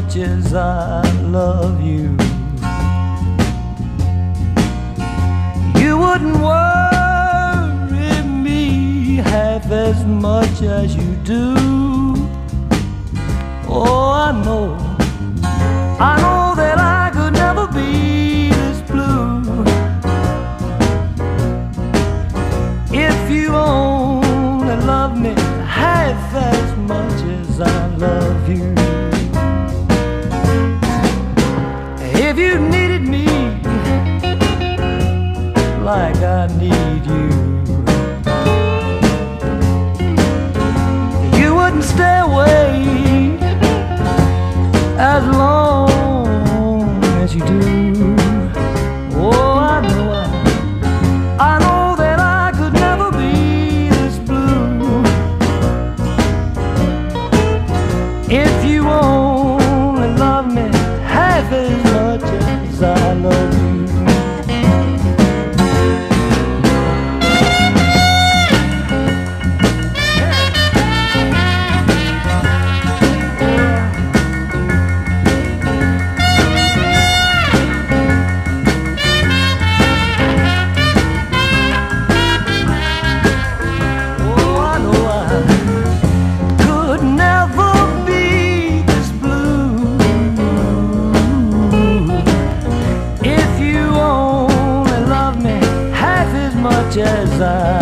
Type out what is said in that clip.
much as I love you. You wouldn't worry me half as much as you do. Oh, I know that I could never be this blue if you only love me half as much as I love you. If you needed me like I need you, you wouldn't stay away as long as you do. Oh, I know that I could never be this blue if you only love me half as much as I love you. As I